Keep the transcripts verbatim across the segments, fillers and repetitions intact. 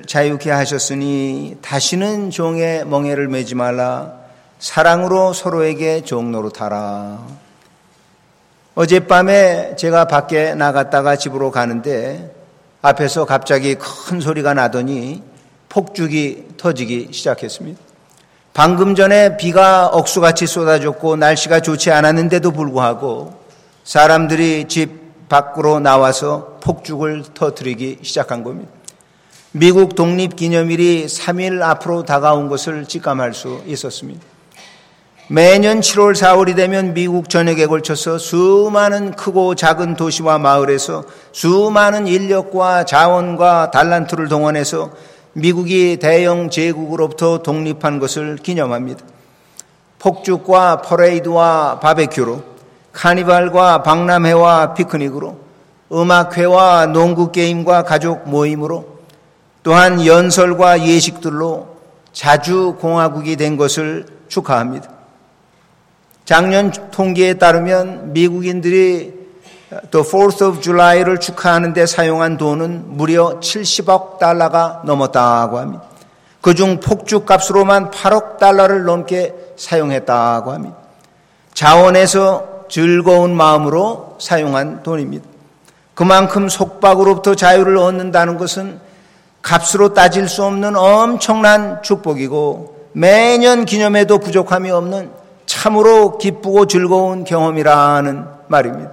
자유케 하셨으니 다시는 종의 멍에를 매지 말라. 사랑으로 서로에게 종 노릇하라. 어젯밤에 제가 밖에 나갔다가 집으로 가는데 앞에서 갑자기 큰 소리가 나더니 폭죽이 터지기 시작했습니다. 방금 전에 비가 억수같이 쏟아졌고 날씨가 좋지 않았는데도 불구하고 사람들이 집 밖으로 나와서 폭죽을 터뜨리기 시작한 겁니다. 미국 독립기념일이 삼 일 앞으로 다가온 것을 직감할 수 있었습니다. 매년 칠월, 사월이 되면 미국 전역에 걸쳐서 수많은 크고 작은 도시와 마을에서 수많은 인력과 자원과 달란트를 동원해서 미국이 대영 제국으로부터 독립한 것을 기념합니다. 폭죽과 퍼레이드와 바베큐로, 카니발과 박람회와 피크닉으로, 음악회와 농구게임과 가족 모임으로, 또한 연설과 예식들로 자주 공화국이 된 것을 축하합니다. 작년 통계에 따르면 미국인들이 The fourth of July를 축하하는 데 사용한 돈은 무려 칠십억 달러가 넘었다고 합니다. 그중 폭죽값으로만 팔억 달러를 넘게 사용했다고 합니다. 자원에서 즐거운 마음으로 사용한 돈입니다. 그만큼 속박으로부터 자유를 얻는다는 것은 값으로 따질 수 없는 엄청난 축복이고 매년 기념해도 부족함이 없는 참으로 기쁘고 즐거운 경험이라는 말입니다.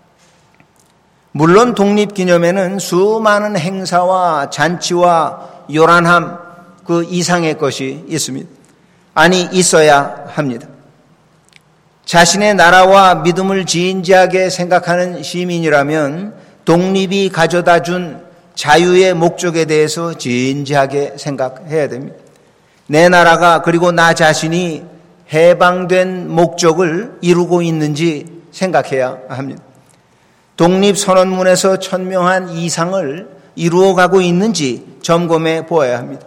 물론 독립기념에는 수많은 행사와 잔치와 요란함 그 이상의 것이 있습니다. 아니 있어야 합니다. 자신의 나라와 믿음을 진지하게 생각하는 시민이라면 독립이 가져다 준 자유의 목적에 대해서 진지하게 생각해야 됩니다. 내 나라가 그리고 나 자신이 해방된 목적을 이루고 있는지 생각해야 합니다. 독립선언문에서 천명한 이상을 이루어가고 있는지 점검해 보아야 합니다.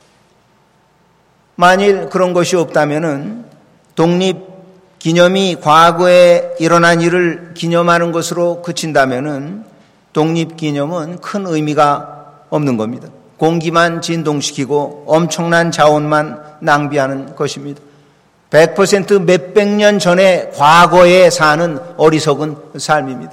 만일 그런 것이 없다면 독립기념이 과거에 일어난 일을 기념하는 것으로 그친다면 독립기념은 큰 의미가 없는 겁니다. 공기만 진동시키고 엄청난 자원만 낭비하는 것입니다. 백 퍼센트 몇백 년 전에 과거에 사는 어리석은 삶입니다.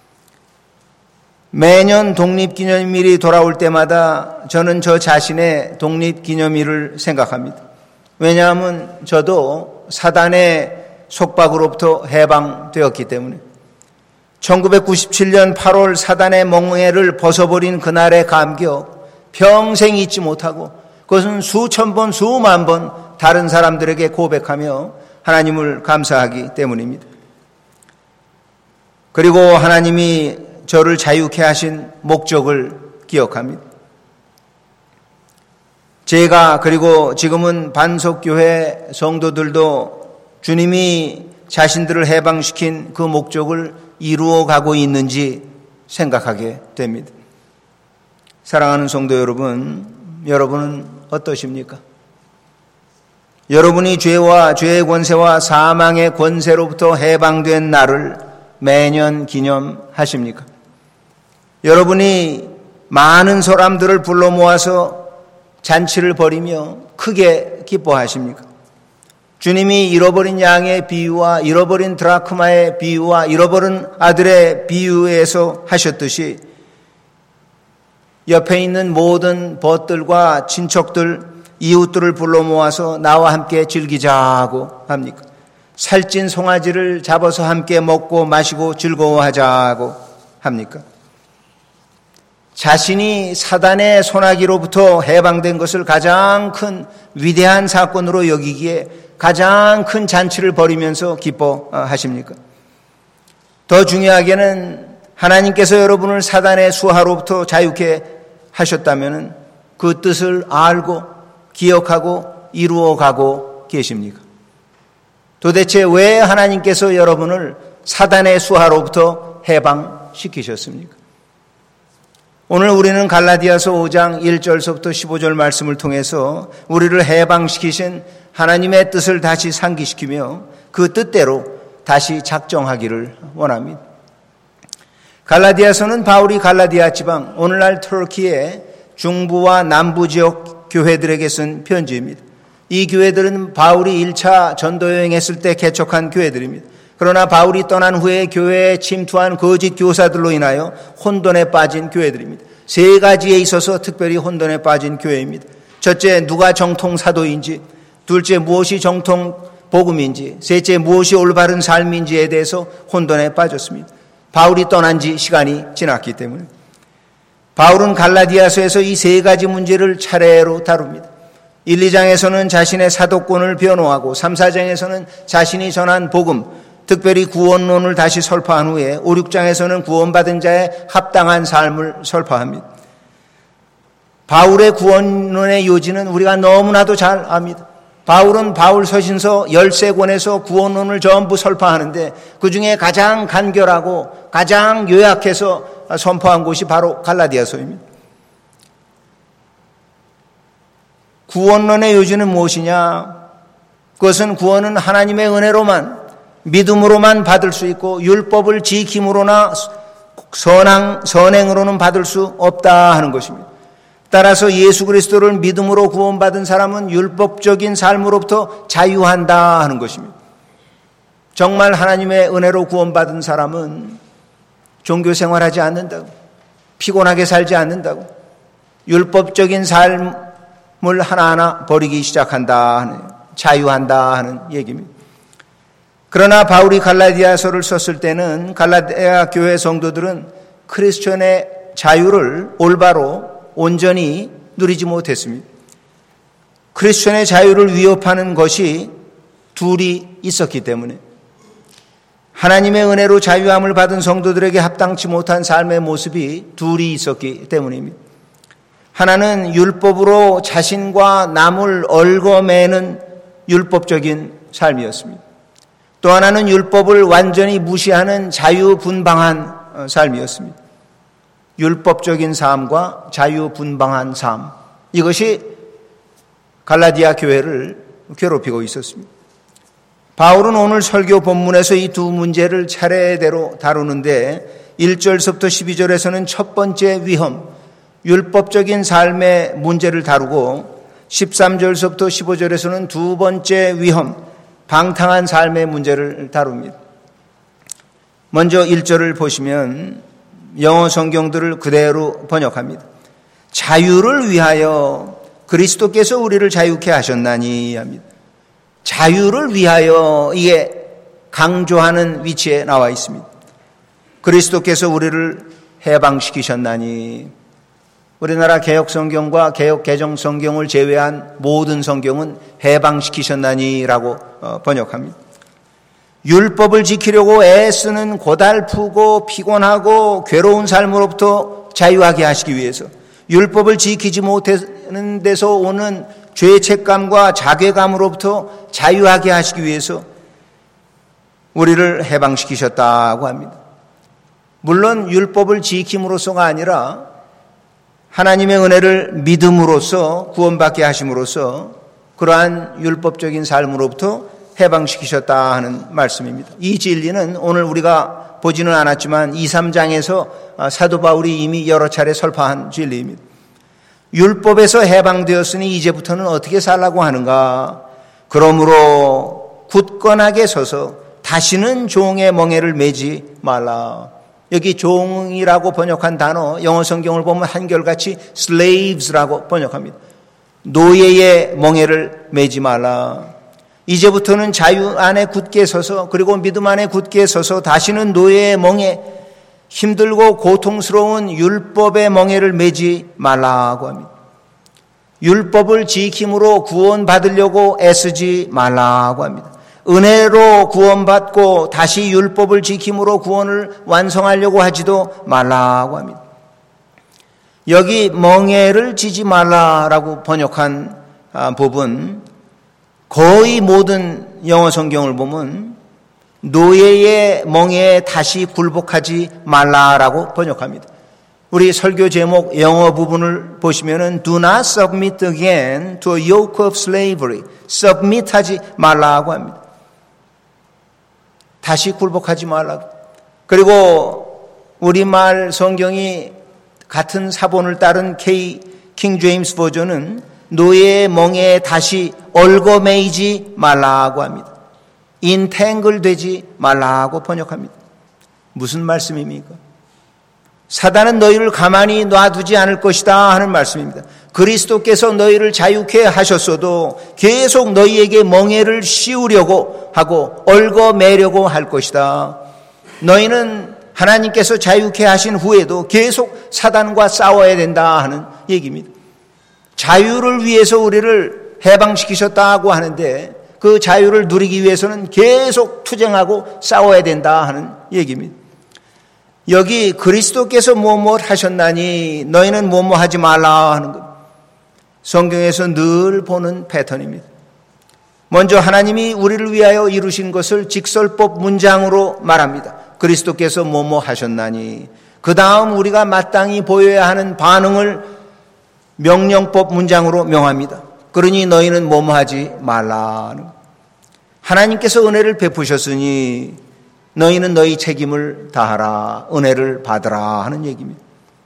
매년 독립기념일이 돌아올 때마다 저는 저 자신의 독립기념일을 생각합니다. 왜냐하면 저도 사단의 속박으로부터 해방되었기 때문에 천구백구십칠 년 팔월 사단의 멍에를 벗어버린 그날의 감격 평생 잊지 못하고 그것은 수천 번 수만 번 다른 사람들에게 고백하며 하나님을 감사하기 때문입니다. 그리고 하나님이 저를 자유케 하신 목적을 기억합니다. 제가 그리고 지금은 반석교회 성도들도 주님이 자신들을 해방시킨 그 목적을 이루어가고 있는지 생각하게 됩니다. 사랑하는 성도 여러분, 여러분은 어떠십니까? 여러분이 죄와 죄의 권세와 사망의 권세로부터 해방된 날을 매년 기념하십니까? 여러분이 많은 사람들을 불러 모아서 잔치를 벌이며 크게 기뻐하십니까? 주님이 잃어버린 양의 비유와 잃어버린 드라크마의 비유와 잃어버린 아들의 비유에서 하셨듯이 옆에 있는 모든 벗들과 친척들, 이웃들을 불러 모아서 나와 함께 즐기자고 합니까? 살찐 송아지를 잡아서 함께 먹고 마시고 즐거워하자고 합니까? 자신이 사단의 손아귀로부터 해방된 것을 가장 큰 위대한 사건으로 여기기에 가장 큰 잔치를 벌이면서 기뻐하십니까? 더 중요하게는 하나님께서 여러분을 사단의 수하로부터 자유케 하셨다면 그 뜻을 알고 기억하고 이루어가고 계십니까? 도대체 왜 하나님께서 여러분을 사단의 수하로부터 해방시키셨습니까? 오늘 우리는 갈라디아서 오 장 일 절서부터 십오 절 말씀을 통해서 우리를 해방시키신 하나님의 뜻을 다시 상기시키며 그 뜻대로 다시 작정하기를 원합니다. 갈라디아서는 바울이 갈라디아 지방, 오늘날 터키의 중부와 남부 지역 교회들에게 쓴 편지입니다. 이 교회들은 바울이 일 차 전도 여행했을 때 개척한 교회들입니다. 그러나 바울이 떠난 후에 교회에 침투한 거짓 교사들로 인하여 혼돈에 빠진 교회들입니다. 세 가지에 있어서 특별히 혼돈에 빠진 교회입니다. 첫째, 누가 정통 사도인지, 둘째, 무엇이 정통 복음인지, 셋째, 무엇이 올바른 삶인지에 대해서 혼돈에 빠졌습니다. 바울이 떠난 지 시간이 지났기 때문에. 바울은 갈라디아서에서 이 세 가지 문제를 차례로 다룹니다. 일, 이 장에서는 자신의 사도권을 변호하고 삼, 사 장에서는 자신이 전한 복음, 특별히 구원론을 다시 설파한 후에 오, 육 장에서는 구원받은 자의 합당한 삶을 설파합니다. 바울의 구원론의 요지는 우리가 너무나도 잘 압니다. 바울은 바울 서신서 열세 권에서 구원론을 전부 설파하는데 그중에 가장 간결하고 가장 요약해서 선포한 곳이 바로 갈라디아서입니다. 구원론의 요지는 무엇이냐? 그것은 구원은 하나님의 은혜로만, 믿음으로만 받을 수 있고 율법을 지킴으로나 선행, 선행으로는 받을 수 없다 하는 것입니다. 따라서 예수 그리스도를 믿음으로 구원받은 사람은 율법적인 삶으로부터 자유한다 하는 것입니다. 정말 하나님의 은혜로 구원받은 사람은 종교 생활하지 않는다고, 피곤하게 살지 않는다고, 율법적인 삶을 하나하나 버리기 시작한다 하는, 자유한다 하는 얘기입니다. 그러나 바울이 갈라디아서를 썼을 때는 갈라디아 교회 성도들은 크리스천의 자유를 올바로 온전히 누리지 못했습니다. 크리스천의 자유를 위협하는 것이 둘이 있었기 때문에 하나님의 은혜로 자유함을 받은 성도들에게 합당치 못한 삶의 모습이 둘이 있었기 때문입니다. 하나는 율법으로 자신과 남을 얽어매는 율법적인 삶이었습니다. 또 하나는 율법을 완전히 무시하는 자유분방한 삶이었습니다. 율법적인 삶과 자유분방한 삶, 이것이 갈라디아 교회를 괴롭히고 있었습니다. 바울은 오늘 설교 본문에서 이 두 문제를 차례대로 다루는데 일 절서부터 십이 절에서는 첫 번째 위험, 율법적인 삶의 문제를 다루고 십삼 절서부터 십오 절에서는 두 번째 위험, 방탕한 삶의 문제를 다룹니다. 먼저 일 절을 보시면 영어 성경들을 그대로 번역합니다. 자유를 위하여 그리스도께서 우리를 자유케 하셨나니 합니다. 자유를 위하여, 이게 강조하는 위치에 나와 있습니다. 그리스도께서 우리를 해방시키셨나니. 우리나라 개혁 성경과 개혁 개정 성경을 제외한 모든 성경은 해방시키셨나니라고 번역합니다. 율법을 지키려고 애쓰는 고달프고 피곤하고 괴로운 삶으로부터 자유하게 하시기 위해서, 율법을 지키지 못하는 데서 오는 죄책감과 자괴감으로부터 자유하게 하시기 위해서 우리를 해방시키셨다고 합니다. 물론 율법을 지킴으로써가 아니라 하나님의 은혜를 믿음으로써 구원받게 하심으로써 그러한 율법적인 삶으로부터 해방시키셨다 하는 말씀입니다. 이 진리는 오늘 우리가 보지는 않았지만 이, 삼 장에서 사도 바울이 이미 여러 차례 설파한 진리입니다. 율법에서 해방되었으니 이제부터는 어떻게 살라고 하는가? 그러므로 굳건하게 서서 다시는 종의 멍에를 매지 말라. 여기 종이라고 번역한 단어, 영어 성경을 보면 한결같이 slaves라고 번역합니다. 노예의 멍에를 매지 말라. 이제부터는 자유 안에 굳게 서서, 그리고 믿음 안에 굳게 서서 다시는 노예의 멍에, 힘들고 고통스러운 율법의 멍에를 매지 말라고 합니다. 율법을 지킴으로 구원받으려고 애쓰지 말라고 합니다. 은혜로 구원받고 다시 율법을 지킴으로 구원을 완성하려고 하지도 말라고 합니다. 여기 멍에를 지지 말라라고 번역한 부분, 거의 모든 영어 성경을 보면 노예의 멍에에 다시 굴복하지 말라라고 번역합니다. 우리 설교 제목 영어 부분을 보시면은 Do not submit again to a yoke of slavery. submit하지 말라고 합니다. 다시 굴복하지 말라고. 그리고 우리말 성경이 같은 사본을 따른 케이 킹 제임스 버전은 노예의 멍에에 다시 얽어매이지 말라고 합니다. 인탱글 되지 말라고 번역합니다. 무슨 말씀입니까? 사단은 너희를 가만히 놔두지 않을 것이다 하는 말씀입니다. 그리스도께서 너희를 자유케 하셨어도 계속 너희에게 멍에를 씌우려고 하고 얽어매려고 할 것이다. 너희는 하나님께서 자유케 하신 후에도 계속 사단과 싸워야 된다 하는 얘기입니다. 자유를 위해서 우리를 해방시키셨다고 하는데 그 자유를 누리기 위해서는 계속 투쟁하고 싸워야 된다 하는 얘기입니다. 여기 그리스도께서 뭐뭐 하셨나니 너희는 뭐뭐 하지 말라 하는 것. 성경에서 늘 보는 패턴입니다. 먼저 하나님이 우리를 위하여 이루신 것을 직설법 문장으로 말합니다. 그리스도께서 뭐뭐 하셨나니. 그 다음 우리가 마땅히 보여야 하는 반응을 명령법 문장으로 명합니다. 그러니 너희는 뭐뭐 하지 말라 하는 것. 하나님께서 은혜를 베푸셨으니 너희는 너희 책임을 다하라, 은혜를 받으라 하는 얘기입니다.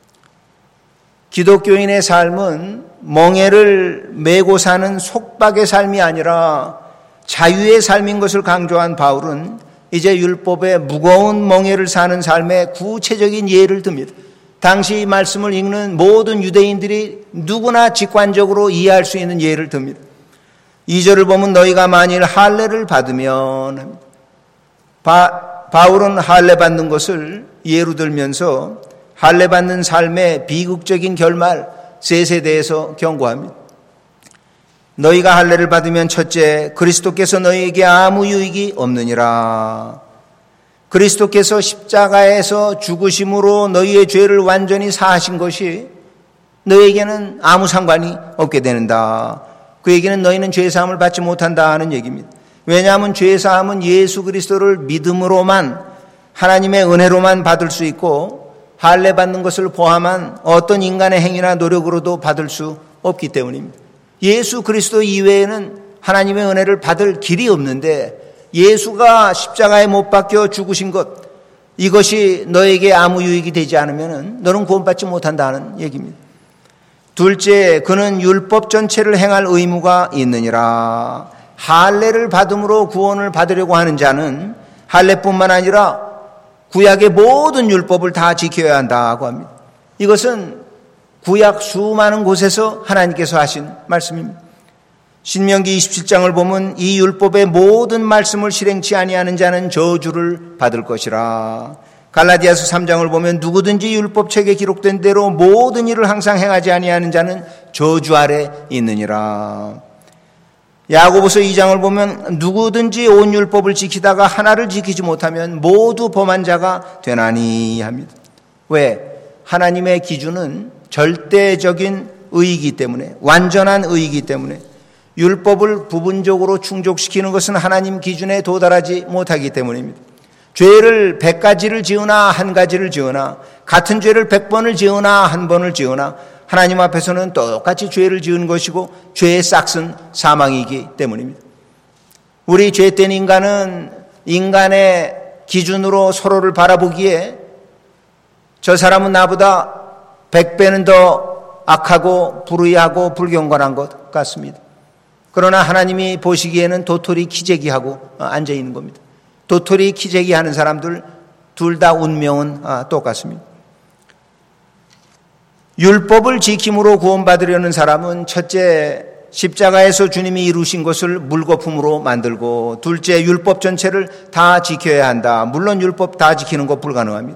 기독교인의 삶은 멍에를 메고 사는 속박의 삶이 아니라 자유의 삶인 것을 강조한 바울은 이제 율법의 무거운 멍에를 사는 삶의 구체적인 예를 듭니다. 당시 이 말씀을 읽는 모든 유대인들이 누구나 직관적으로 이해할 수 있는 예를 듭니다. 이 절을 보면 너희가 만일 할례를 받으면 바, 바울은 할례 받는 것을 예로 들면서 할례 받는 삶의 비극적인 결말 셋에 대해서 경고합니다. 너희가 할례를 받으면 첫째, 그리스도께서 너희에게 아무 유익이 없느니라. 그리스도께서 십자가에서 죽으심으로 너희의 죄를 완전히 사하신 것이 너희에게는 아무 상관이 없게 되는다. 그에게는 너희는 죄사함을 받지 못한다 하는 얘기입니다. 왜냐하면 죄사함은 예수 그리스도를 믿음으로만 하나님의 은혜로만 받을 수 있고 할례 받는 것을 포함한 어떤 인간의 행위나 노력으로도 받을 수 없기 때문입니다. 예수 그리스도 이외에는 하나님의 은혜를 받을 길이 없는데 예수가 십자가에 못 박혀 죽으신 것, 이것이 너에게 아무 유익이 되지 않으면 너는 구원받지 못한다는 얘기입니다. 둘째, 그는 율법 전체를 행할 의무가 있느니라. 할례를 받음으로 구원을 받으려고 하는 자는 할례뿐만 아니라 구약의 모든 율법을 다 지켜야 한다고 합니다. 이것은 구약 수많은 곳에서 하나님께서 하신 말씀입니다. 신명기 이십칠 장을 보면 이 율법의 모든 말씀을 실행치 아니하는 자는 저주를 받을 것이라. 갈라디아서 삼 장을 보면 누구든지 율법책에 기록된 대로 모든 일을 항상 행하지 아니하는 자는 저주 아래 있느니라. 야고보서 이 장을 보면 누구든지 온 율법을 지키다가 하나를 지키지 못하면 모두 범한 자가 되나니 합니다. 왜? 하나님의 기준은 절대적인 의이기 때문에, 완전한 의이기 때문에 율법을 부분적으로 충족시키는 것은 하나님 기준에 도달하지 못하기 때문입니다. 죄를 백 가지를 지으나 한 가지를 지으나, 같은 죄를 백 번을 지으나 한 번을 지으나 하나님 앞에서는 똑같이 죄를 지은 것이고 죄의 싹은 사망이기 때문입니다. 우리 죄된 인간은 인간의 기준으로 서로를 바라보기에 저 사람은 나보다 백 배는 더 악하고 불의하고 불경건한 것 같습니다. 그러나 하나님이 보시기에는 도토리 키재기하고 앉아있는 겁니다. 도토리 키재기 하는 사람들 둘 다 운명은 똑같습니다. 율법을 지킴으로 구원받으려는 사람은 첫째, 십자가에서 주님이 이루신 것을 물거품으로 만들고, 둘째, 율법 전체를 다 지켜야 한다. 물론 율법 다 지키는 것 불가능합니다.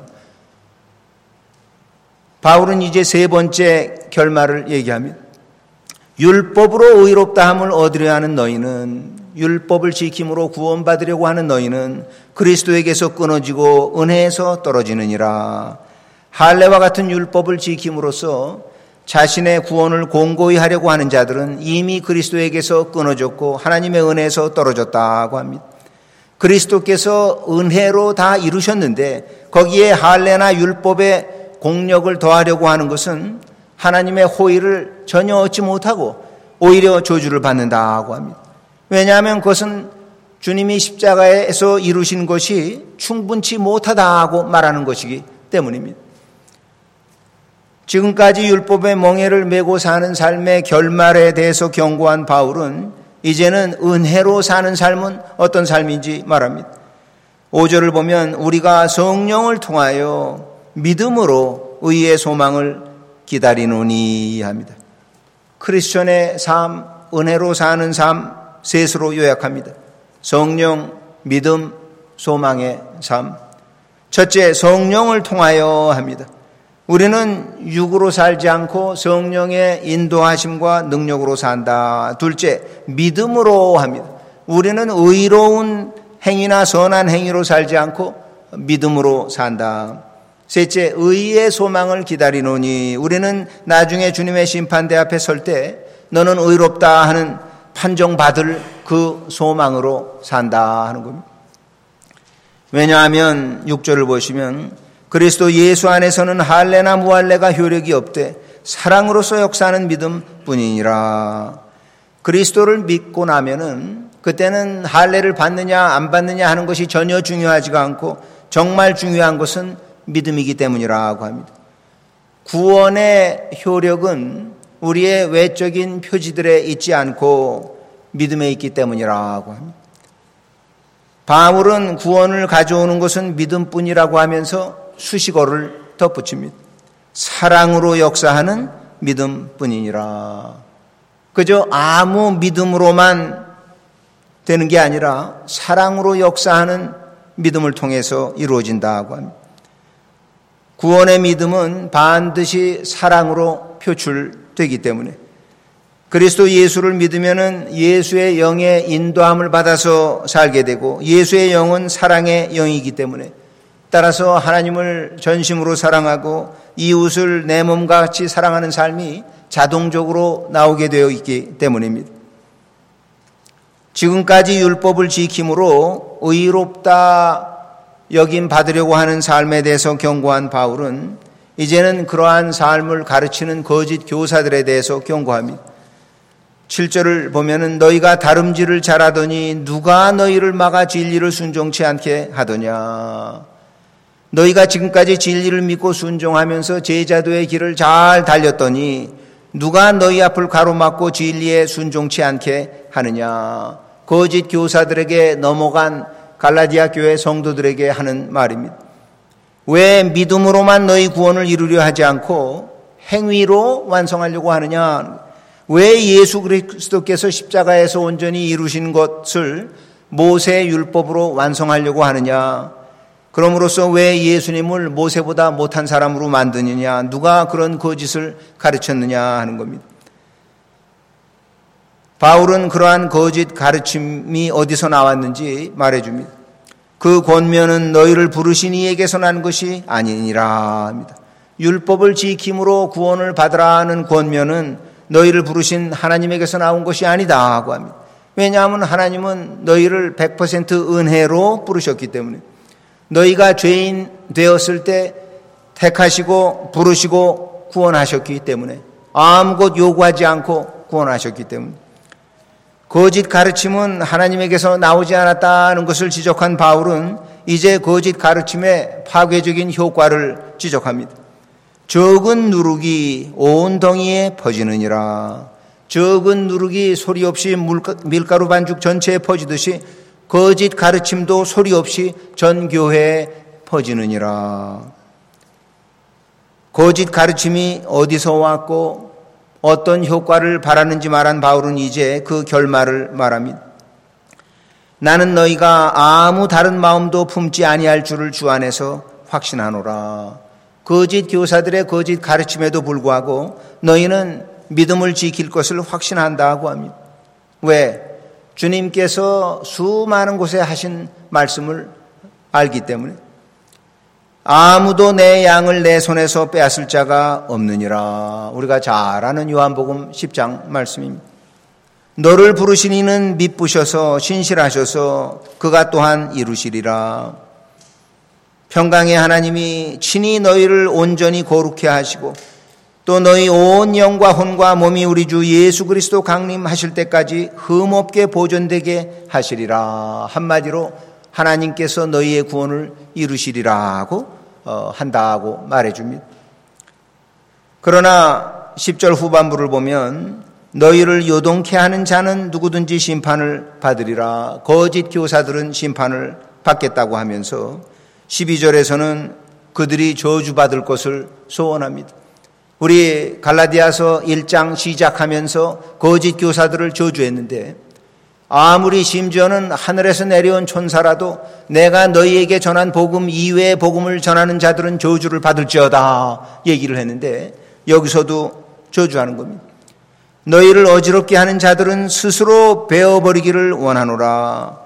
바울은 이제 세 번째 결말을 얘기합니다. 율법으로 의롭다함을 얻으려 하는 너희는, 율법을 지킴으로 구원받으려고 하는 너희는 그리스도에게서 끊어지고 은혜에서 떨어지느니라. 할례와 같은 율법을 지킴으로써 자신의 구원을 공고히 하려고 하는 자들은 이미 그리스도에게서 끊어졌고 하나님의 은혜에서 떨어졌다고 합니다. 그리스도께서 은혜로 다 이루셨는데 거기에 할례나 율법의 공력을 더하려고 하는 것은 하나님의 호의를 전혀 얻지 못하고 오히려 저주를 받는다고 합니다. 왜냐하면 그것은 주님이 십자가에서 이루신 것이 충분치 못하다고 말하는 것이기 때문입니다. 지금까지 율법의 멍에를 메고 사는 삶의 결말에 대해서 경고한 바울은 이제는 은혜로 사는 삶은 어떤 삶인지 말합니다. 오 절을 보면 우리가 성령을 통하여 믿음으로 의의 소망을 기다리노니 합니다. 크리스천의 삶, 은혜로 사는 삶 셋으로 요약합니다. 성령, 믿음, 소망의 삶. 첫째, 성령을 통하여 합니다. 우리는 육으로 살지 않고 성령의 인도하심과 능력으로 산다. 둘째, 믿음으로 합니다. 우리는 의로운 행위나 선한 행위로 살지 않고 믿음으로 산다. 셋째, 의의 소망을 기다리노니 우리는 나중에 주님의 심판대 앞에 설 때 너는 의롭다 하는 판정받을 그 소망으로 산다 하는 겁니다. 왜냐하면 육 절을 보시면 그리스도 예수 안에서는 할례나 무할례가 효력이 없되 사랑으로서 역사하는 믿음뿐이니라. 그리스도를 믿고 나면은 그때는 할례를 받느냐 안 받느냐 하는 것이 전혀 중요하지가 않고 정말 중요한 것은 믿음이기 때문이라고 합니다. 구원의 효력은 우리의 외적인 표지들에 있지 않고 믿음에 있기 때문이라고 합니다. 바울은 구원을 가져오는 것은 믿음뿐이라고 하면서 수식어를 덧붙입니다. 사랑으로 역사하는 믿음뿐이니라. 그저 아무 믿음으로만 되는 게 아니라 사랑으로 역사하는 믿음을 통해서 이루어진다고 합니다. 구원의 믿음은 반드시 사랑으로 표출되기 때문에 그리스도 예수를 믿으면은 예수의 영의 인도함을 받아서 살게 되고 예수의 영은 사랑의 영이기 때문에 따라서 하나님을 전심으로 사랑하고 이웃을 내 몸과 같이 사랑하는 삶이 자동적으로 나오게 되어 있기 때문입니다. 지금까지 율법을 지킴으로 의롭다 여김 받으려고 하는 삶에 대해서 경고한 바울은 이제는 그러한 삶을 가르치는 거짓 교사들에 대해서 경고합니다. 칠 절을 보면은 너희가 다름질을 잘하더니 누가 너희를 막아 진리를 순종치 않게 하더냐. 너희가 지금까지 진리를 믿고 순종하면서 제자도의 길을 잘 달렸더니 누가 너희 앞을 가로막고 진리에 순종치 않게 하느냐. 거짓 교사들에게 넘어간 갈라디아 교회 성도들에게 하는 말입니다. 왜 믿음으로만 너희 구원을 이루려 하지 않고 행위로 완성하려고 하느냐. 왜 예수 그리스도께서 십자가에서 온전히 이루신 것을 모세 율법으로 완성하려고 하느냐. 그럼으로써 왜 예수님을 모세보다 못한 사람으로 만드느냐. 누가 그런 거짓을 가르쳤느냐 하는 겁니다. 바울은 그러한 거짓 가르침이 어디서 나왔는지 말해줍니다. 그 권면은 너희를 부르신 이에게서 난 것이 아니니라 합니다. 율법을 지킴으로 구원을 받으라 하는 권면은 너희를 부르신 하나님에게서 나온 것이 아니다 하고 합니다. 왜냐하면 하나님은 너희를 백 퍼센트 은혜로 부르셨기 때문에 너희가 죄인 되었을 때 택하시고 부르시고 구원하셨기 때문에 아무것 요구하지 않고 구원하셨기 때문에 거짓 가르침은 하나님에게서 나오지 않았다는 것을 지적한 바울은 이제 거짓 가르침의 파괴적인 효과를 지적합니다. 적은 누룩이 온 덩이에 퍼지느니라. 적은 누룩이 소리 없이 밀가루 반죽 전체에 퍼지듯이 거짓 가르침도 소리 없이 전 교회에 퍼지느니라. 거짓 가르침이 어디서 왔고 어떤 효과를 바라는지 말한 바울은 이제 그 결말을 말합니다. 나는 너희가 아무 다른 마음도 품지 아니할 줄을 주 안에서 확신하노라. 거짓 교사들의 거짓 가르침에도 불구하고 너희는 믿음을 지킬 것을 확신한다고 합니다. 왜? 주님께서 수많은 곳에 하신 말씀을 알기 때문에 아무도 내 양을 내 손에서 빼앗을 자가 없느니라. 우리가 잘 아는 요한복음 십 장 말씀입니다. 너를 부르신 이는 미쁘셔서 신실하셔서 그가 또한 이루시리라. 평강의 하나님이 친히 너희를 온전히 거룩해 하시고 또 너희 온 영과 혼과 몸이 우리 주 예수 그리스도 강림하실 때까지 흠없게 보존되게 하시리라. 한마디로 하나님께서 너희의 구원을 이루시리라고 한다고 말해줍니다. 그러나 십 절 후반부를 보면 너희를 요동케 하는 자는 누구든지 심판을 받으리라. 거짓 교사들은 심판을 받겠다고 하면서 십이 절에서는 그들이 저주받을 것을 소원합니다. 우리 갈라디아서 일 장 시작하면서 거짓 교사들을 저주했는데 아무리 심지어는 하늘에서 내려온 천사라도 내가 너희에게 전한 복음 이외의 복음을 전하는 자들은 저주를 받을지어다 얘기를 했는데 여기서도 저주하는 겁니다. 너희를 어지럽게 하는 자들은 스스로 베어버리기를 원하노라.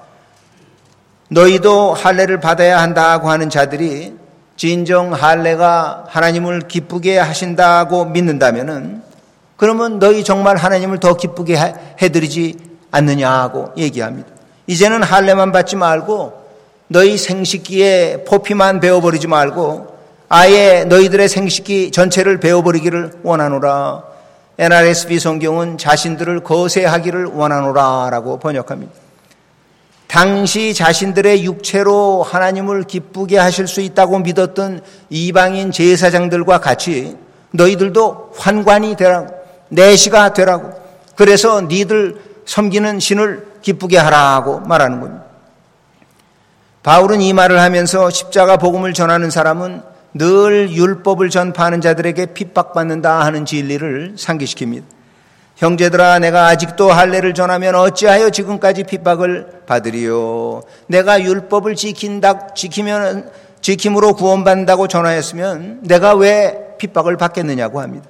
너희도 할례를 받아야 한다고 하는 자들이 진정 할례가 하나님을 기쁘게 하신다고 믿는다면은 그러면 너희 정말 하나님을 더 기쁘게 해드리지 않느냐고 얘기합니다. 이제는 할례만 받지 말고 너희 생식기에 포피만 베어버리지 말고 아예 너희들의 생식기 전체를 베어버리기를 원하노라. 엔알에스비 성경은 자신들을 거세하기를 원하노라 라고 번역합니다. 당시 자신들의 육체로 하나님을 기쁘게 하실 수 있다고 믿었던 이방인 제사장들과 같이 너희들도 환관이 되라고, 내시가 되라고, 그래서 니들 섬기는 신을 기쁘게 하라고 말하는 겁니다. 바울은 이 말을 하면서 십자가 복음을 전하는 사람은 늘 율법을 전파하는 자들에게 핍박받는다 하는 진리를 상기시킵니다. 형제들아, 내가 아직도 할례를 전하면 어찌하여 지금까지 핍박을 받으리요? 내가 율법을 지킨다, 지키면, 지킴으로 구원받는다고 전하였으면 내가 왜 핍박을 받겠느냐고 합니다.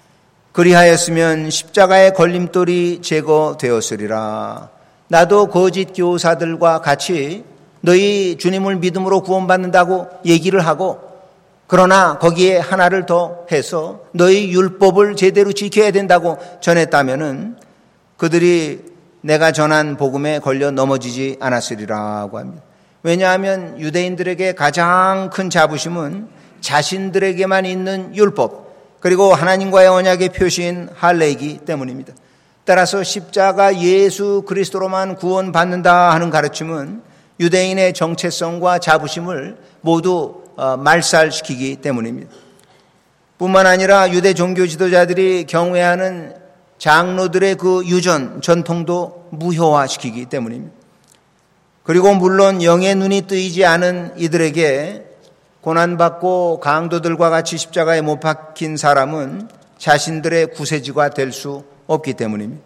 그리하였으면 십자가의 걸림돌이 제거되었으리라. 나도 거짓 교사들과 같이 너희 주님을 믿음으로 구원받는다고 얘기를 하고 그러나 거기에 하나를 더 해서 너희 율법을 제대로 지켜야 된다고 전했다면은 그들이 내가 전한 복음에 걸려 넘어지지 않았으리라고 합니다. 왜냐하면 유대인들에게 가장 큰 자부심은 자신들에게만 있는 율법 그리고 하나님과의 언약의 표시인 할례이기 때문입니다. 따라서 십자가 예수 그리스도로만 구원받는다 하는 가르침은 유대인의 정체성과 자부심을 모두 말살시키기 때문입니다. 뿐만 아니라 유대 종교 지도자들이 경외하는 장로들의 그 유전, 전통도 무효화시키기 때문입니다. 그리고 물론 영의 눈이 뜨이지 않은 이들에게 고난받고 강도들과 같이 십자가에 못 박힌 사람은 자신들의 구세주가 될 수 없기 때문입니다.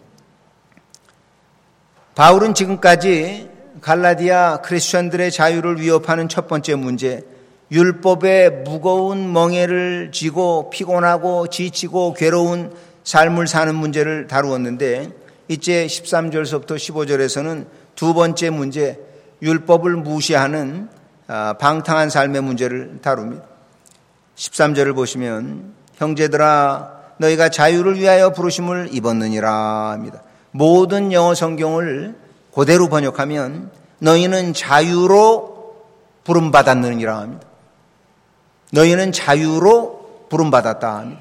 바울은 지금까지 갈라디아 크리스천들의 자유를 위협하는 첫 번째 문제, 율법의 무거운 멍에를 지고 피곤하고 지치고 괴로운 삶을 사는 문제를 다루었는데 이제 십삼 절서부터 십오 절에서는 두 번째 문제, 율법을 무시하는 방탕한 삶의 문제를 다룹니다. 십삼 절을 보시면 형제들아 너희가 자유를 위하여 부르심을 입었느니라 합니다. 모든 영어 성경을 그대로 번역하면 너희는 자유로 부름받았느니라 합니다. 너희는 자유로 부름받았다 합니다.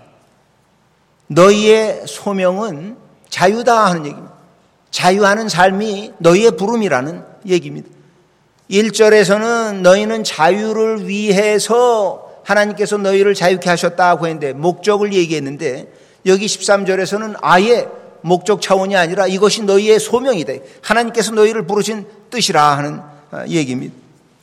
너희의 소명은 자유다 하는 얘기입니다. 자유하는 삶이 너희의 부름이라는 얘기입니다. 일 절에서는 너희는 자유를 위해서 하나님께서 너희를 자유케 하셨다고 했는데 목적을 얘기했는데 여기 십삼 절에서는 아예 목적 차원이 아니라 이것이 너희의 소명이다. 하나님께서 너희를 부르신 뜻이라 하는 얘기입니다.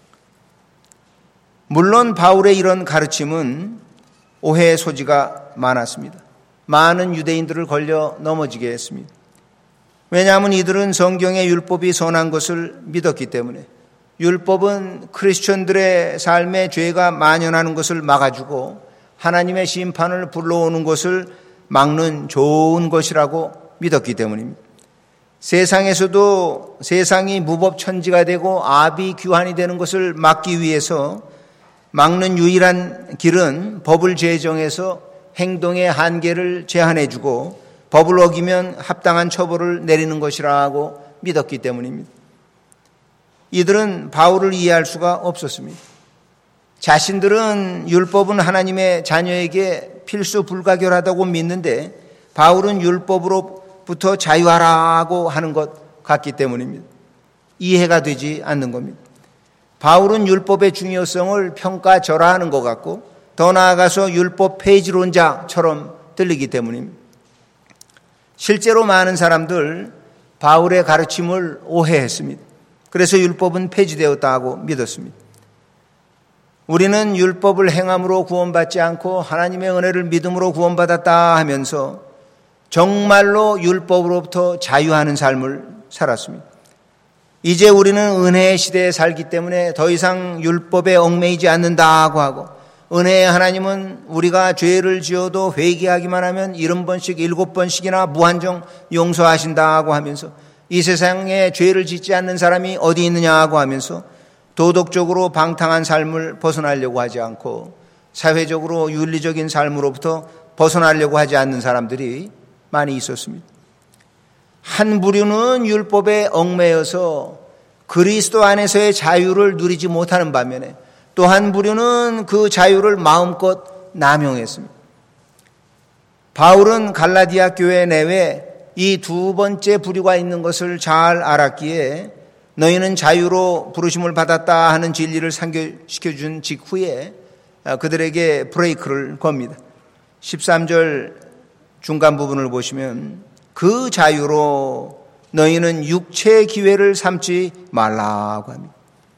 물론 바울의 이런 가르침은 오해의 소지가 많았습니다. 많은 유대인들을 걸려 넘어지게 했습니다. 왜냐하면 이들은 성경의 율법이 선한 것을 믿었기 때문에 율법은 크리스천들의 삶에 죄가 만연하는 것을 막아주고 하나님의 심판을 불러오는 것을 막는 좋은 것이라고 믿었기 때문입니다. 세상에서도 세상이 무법천지가 되고 아비규환이 되는 것을 막기 위해서 막는 유일한 길은 법을 제정해서 행동의 한계를 제한해주고 법을 어기면 합당한 처벌을 내리는 것이라고 믿었기 때문입니다. 이들은 바울을 이해할 수가 없었습니다. 자신들은 율법은 하나님의 자녀에게 필수 불가결하다고 믿는데 바울은 율법으로부터 자유하라고 하는 것 같기 때문입니다. 이해가 되지 않는 겁니다. 바울은 율법의 중요성을 평가절하하는 것 같고 더 나아가서 율법 폐지론자처럼 들리기 때문입니다. 실제로 많은 사람들 바울의 가르침을 오해했습니다. 그래서 율법은 폐지되었다고 믿었습니다. 우리는 율법을 행함으로 구원받지 않고 하나님의 은혜를 믿음으로 구원받았다 하면서 정말로 율법으로부터 자유하는 삶을 살았습니다. 이제 우리는 은혜의 시대에 살기 때문에 더 이상 율법에 얽매이지 않는다고 하고, 은혜의 하나님은 우리가 죄를 지어도 회개하기만 하면 일흔 번씩 일곱 번씩이나 무한정 용서하신다고 하면서, 이 세상에 죄를 짓지 않는 사람이 어디 있느냐고 하면서 도덕적으로 방탕한 삶을 벗어나려고 하지 않고 사회적으로 윤리적인 삶으로부터 벗어나려고 하지 않는 사람들이 많이 있었습니다. 한 부류는 율법에 얽매여서 그리스도 안에서의 자유를 누리지 못하는 반면에, 또 한 부류는 그 자유를 마음껏 남용했습니다. 바울은 갈라디아 교회 내외 이 두 번째 부류가 있는 것을 잘 알았기에 너희는 자유로 부르심을 받았다 하는 진리를 상기시켜준 직후에 그들에게 브레이크를 겁니다. 십삼 절 중간 부분을 보시면 그 자유로 너희는 육체의 기회를 삼지 말라고 합니다.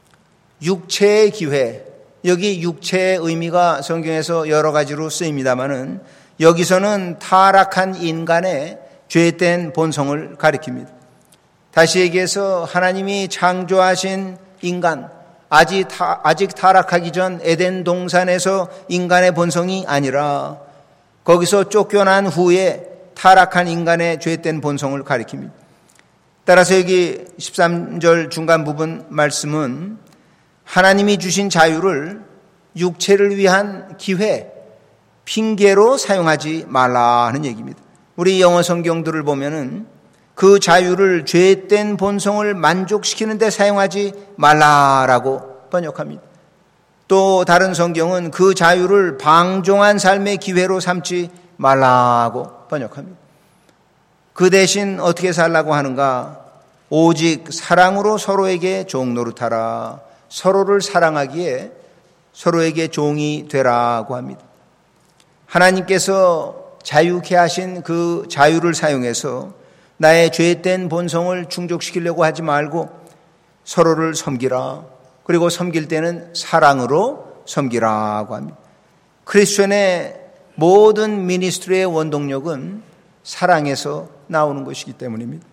육체의 기회, 여기 육체의 의미가 성경에서 여러 가지로 쓰입니다마는 여기서는 타락한 인간의 죄된 본성을 가리킵니다. 다시 얘기해서 하나님이 창조하신 인간, 아직, 타, 아직 타락하기 전 에덴 동산에서 인간의 본성이 아니라 거기서 쫓겨난 후에 타락한 인간의 죄된 본성을 가리킵니다. 따라서 여기 십삼 절 중간 부분 말씀은 하나님이 주신 자유를 육체를 위한 기회, 핑계로 사용하지 말라 하는 얘기입니다. 우리 영어 성경들을 보면은 그 자유를 죄된 본성을 만족시키는 데 사용하지 말라라고 번역합니다. 또 다른 성경은 그 자유를 방종한 삶의 기회로 삼지 말라고 번역합니다. 그 대신 어떻게 살라고 하는가? 오직 사랑으로 서로에게 종 노릇하라. 서로를 사랑하기에 서로에게 종이 되라고 합니다. 하나님께서 자유케 하신 그 자유를 사용해서 나의 죄된 본성을 충족시키려고 하지 말고 서로를 섬기라. 그리고 섬길 때는 사랑으로 섬기라고 합니다. 크리스천의 모든 미니스트리의 원동력은 사랑에서 나오는 것이기 때문입니다.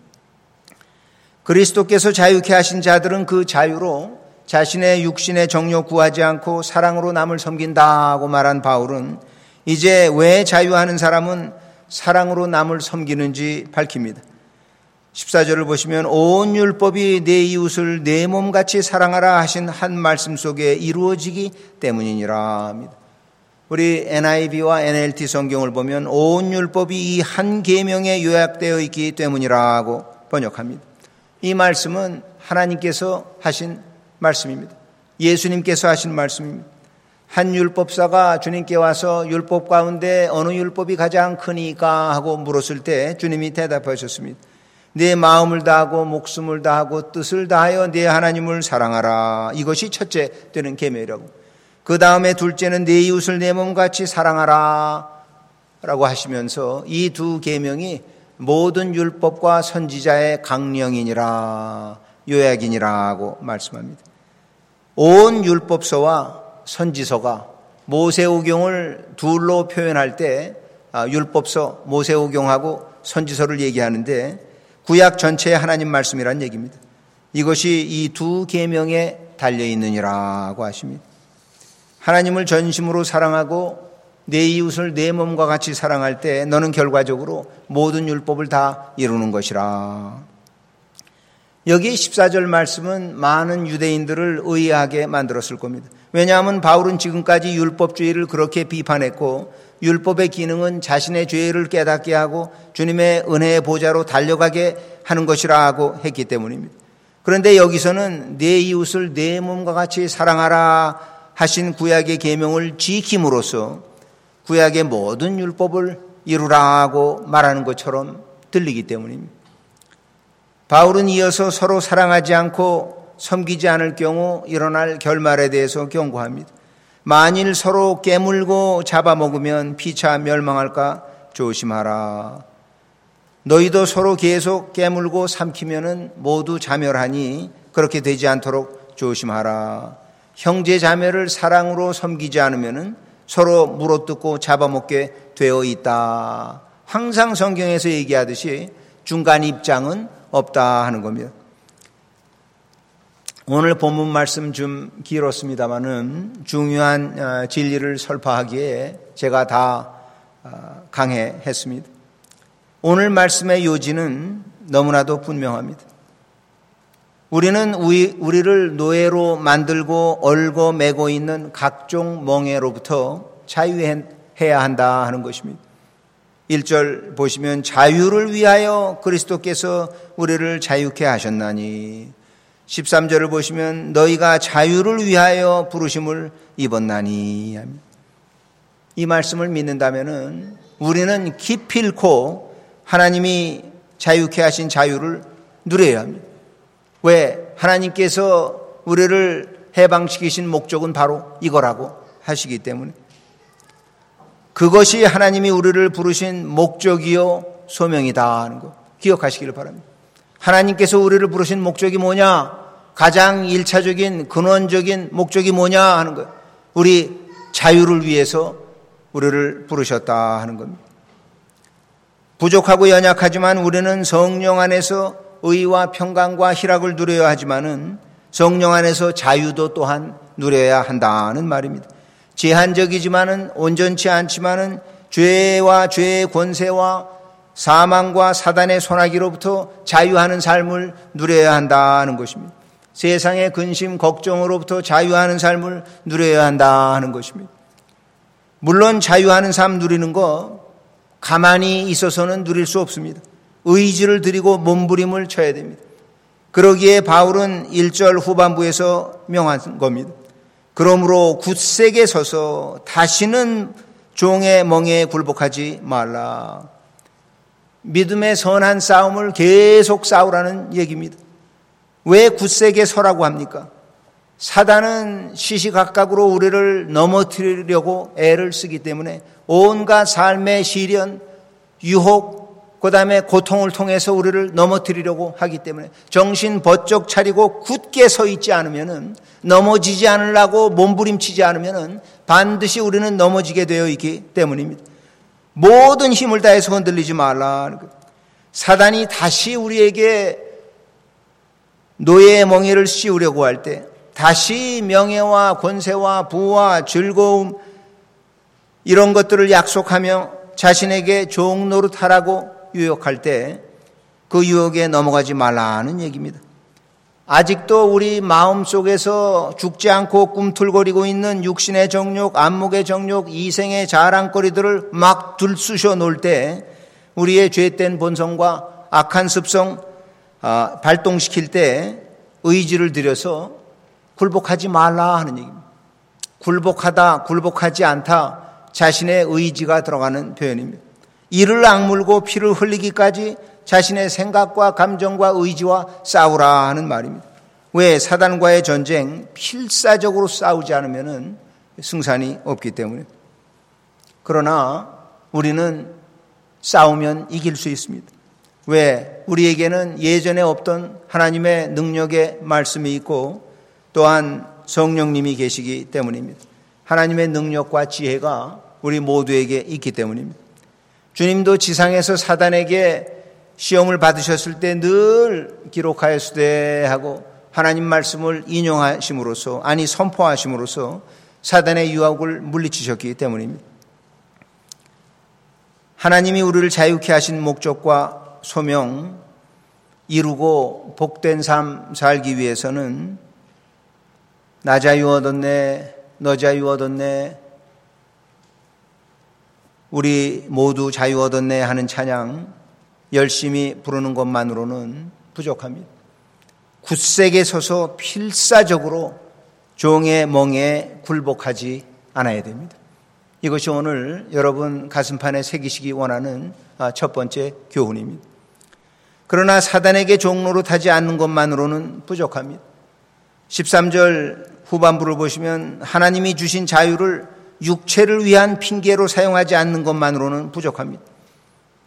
그리스도께서 자유케 하신 자들은 그 자유로 자신의 육신의 정욕 구하지 않고 사랑으로 남을 섬긴다고 말한 바울은 이제 왜 자유하는 사람은 사랑으로 남을 섬기는지 밝힙니다. 십사 절을 보시면 온 율법이 내 이웃을 내 몸같이 사랑하라 하신 한 말씀 속에 이루어지기 때문이니라 합니다. 우리 엔아이브이와 엔엘티 성경을 보면 온 율법이 이 한 계명에 요약되어 있기 때문이라고 번역합니다. 이 말씀은 하나님께서 하신 말씀입니다. 예수님께서 하신 말씀입니다. 한 율법사가 주님께 와서 율법 가운데 어느 율법이 가장 크니까 하고 물었을 때 주님이 대답하셨습니다. 내 마음을 다하고 목숨을 다하고 뜻을 다하여 내 하나님을 사랑하라. 이것이 첫째 되는 계명이라고. 그 다음에 둘째는 내 이웃을 내 몸같이 사랑하라 라고 하시면서 이 두 계명이 모든 율법과 선지자의 강령이니라, 요약이니라고 말씀합니다. 온 율법서와 선지서가 모세오경을 둘로 표현할 때 율법서, 모세오경하고 선지서를 얘기하는데 구약 전체의 하나님 말씀이란 얘기입니다. 이것이 이 두 계명에 달려있느니라고 하십니다. 하나님을 전심으로 사랑하고 내 이웃을 내 몸과 같이 사랑할 때 너는 결과적으로 모든 율법을 다 이루는 것이라. 여기 십사 절 말씀은 많은 유대인들을 의아하게 만들었을 겁니다. 왜냐하면 바울은 지금까지 율법주의를 그렇게 비판했고 율법의 기능은 자신의 죄를 깨닫게 하고 주님의 은혜의 보좌로 달려가게 하는 것이라고 했기 때문입니다. 그런데 여기서는 내 이웃을 내 몸과 같이 사랑하라 하신 구약의 계명을 지킴으로써 구약의 모든 율법을 이루라고 말하는 것처럼 들리기 때문입니다. 바울은 이어서 서로 사랑하지 않고 섬기지 않을 경우 일어날 결말에 대해서 경고합니다. 만일 서로 깨물고 잡아먹으면 피차 멸망할까 조심하라. 너희도 서로 계속 깨물고 삼키면은 모두 자멸하니 그렇게 되지 않도록 조심하라. 형제 자매를 사랑으로 섬기지 않으면은 서로 물어뜯고 잡아먹게 되어 있다. 항상 성경에서 얘기하듯이 중간 입장은 없다 하는 겁니다. 오늘 본문 말씀 좀 길었습니다마는 중요한 진리를 설파하기에 제가 다 강해했습니다. 오늘 말씀의 요지는 너무나도 분명합니다. 우리는 우리, 우리를 노예로 만들고 얽어 매고 있는 각종 멍에로부터 자유해야 한다 하는 것입니다. 일 절 보시면 자유를 위하여 그리스도께서 우리를 자유케 하셨나니, 십삼 절을 보시면 너희가 자유를 위하여 부르심을 입었나니 합니다. 이 말씀을 믿는다면 우리는 기필코 하나님이 자유케 하신 자유를 누려야 합니다. 왜? 하나님께서 우리를 해방시키신 목적은 바로 이거라고 하시기 때문에, 그것이 하나님이 우리를 부르신 목적이요 소명이다 하는 거 기억하시기를 바랍니다. 하나님께서 우리를 부르신 목적이 뭐냐? 가장 일차적인 근원적인 목적이 뭐냐 하는 거예요. 우리 자유를 위해서 우리를 부르셨다 하는 겁니다. 부족하고 연약하지만 우리는 성령 안에서 의와 평강과 희락을 누려야 하지만은 성령 안에서 자유도 또한 누려야 한다는 말입니다. 제한적이지만은 온전치 않지만은 죄와 죄의 권세와 사망과 사단의 손아귀로부터 자유하는 삶을 누려야 한다는 것입니다. 세상의 근심 걱정으로부터 자유하는 삶을 누려야 한다 하는 것입니다. 물론 자유하는 삶 누리는 거 가만히 있어서는 누릴 수 없습니다. 의지를 들이고 몸부림을 쳐야 됩니다. 그러기에 바울은 일 절 후반부에서 명한 겁니다. 그러므로 굳세게 서서 다시는 종의 멍에 굴복하지 말라. 믿음의 선한 싸움을 계속 싸우라는 얘기입니다. 왜 굳세게 서라고 합니까? 사단은 시시각각으로 우리를 넘어뜨리려고 애를 쓰기 때문에 온갖 삶의 시련, 유혹, 그 다음에 고통을 통해서 우리를 넘어뜨리려고 하기 때문에 정신 번쩍 차리고 굳게 서 있지 않으면은, 넘어지지 않으려고 몸부림치지 않으면은 반드시 우리는 넘어지게 되어 있기 때문입니다. 모든 힘을 다해서 흔들리지 말라. 사단이 다시 우리에게 노예의 멍에를 씌우려고 할 때, 다시 명예와 권세와 부와 즐거움 이런 것들을 약속하며 자신에게 종 노릇하라고 유혹할 때 그 유혹에 넘어가지 말라는 얘기입니다. 아직도 우리 마음속에서 죽지 않고 꿈틀거리고 있는 육신의 정욕, 안목의 정욕, 이생의 자랑거리들을 막 들쑤셔 놓을 때 우리의 죄된 본성과 악한 습성 발동시킬 때 의지를 들여서 굴복하지 말라 하는 얘기입니다. 굴복하다, 굴복하지 않다, 자신의 의지가 들어가는 표현입니다. 이를 악물고 피를 흘리기까지 자신의 생각과 감정과 의지와 싸우라 하는 말입니다. 왜? 사단과의 전쟁 필사적으로 싸우지 않으면 승산이 없기 때문에. 그러나 우리는 싸우면 이길 수 있습니다. 왜? 우리에게는 예전에 없던 하나님의 능력의 말씀이 있고 또한 성령님이 계시기 때문입니다. 하나님의 능력과 지혜가 우리 모두에게 있기 때문입니다. 주님도 지상에서 사단에게 시험을 받으셨을 때 늘 기록하였으되 하고 하나님 말씀을 인용하심으로써, 아니 선포하심으로써 사단의 유혹을 물리치셨기 때문입니다. 하나님이 우리를 자유케 하신 목적과 소명 이루고 복된 삶 살기 위해서는 나 자유 얻었네, 너 자유 얻었네, 우리 모두 자유 얻었네 하는 찬양 열심히 부르는 것만으로는 부족합니다. 굳세게 서서 필사적으로 종의 멍에 굴복하지 않아야 됩니다. 이것이 오늘 여러분 가슴판에 새기시기 원하는 첫 번째 교훈입니다. 그러나 사단에게 종노릇하지 않는 것만으로는 부족합니다. 십삼 절 후반부를 보시면 하나님이 주신 자유를 육체를 위한 핑계로 사용하지 않는 것만으로는 부족합니다.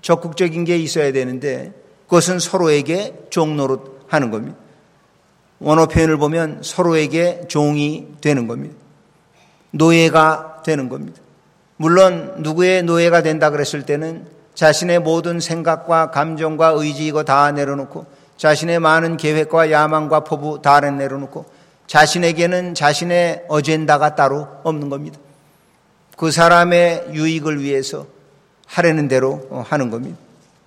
적극적인 게 있어야 되는데 그것은 서로에게 종노릇 하는 겁니다. 원어 표현을 보면 서로에게 종이 되는 겁니다. 노예가 되는 겁니다. 물론 누구의 노예가 된다 그랬을 때는 자신의 모든 생각과 감정과 의지 이거 다 내려놓고 자신의 많은 계획과 야망과 포부 다 내려놓고 자신에게는 자신의 어젠다가 따로 없는 겁니다. 그 사람의 유익을 위해서 하려는 대로 하는 겁니다.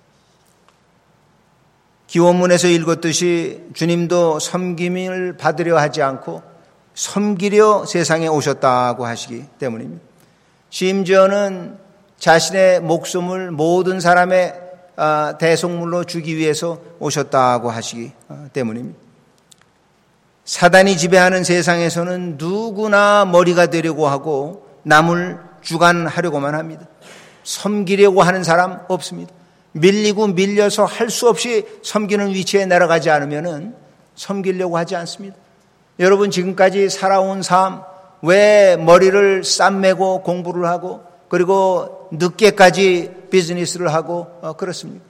기원문에서 읽었듯이 주님도 섬김을 받으려 하지 않고 섬기려 세상에 오셨다고 하시기 때문입니다. 심지어는 자신의 목숨을 모든 사람의 대속물로 주기 위해서 오셨다고 하시기 때문입니다. 사단이 지배하는 세상에서는 누구나 머리가 되려고 하고 남을 주관하려고만 합니다. 섬기려고 하는 사람 없습니다. 밀리고 밀려서 할 수 없이 섬기는 위치에 내려가지 않으면 섬기려고 하지 않습니다. 여러분 지금까지 살아온 삶, 왜 머리를 쌈매고 공부를 하고 그리고 늦게까지 비즈니스를 하고 어, 그렇습니까?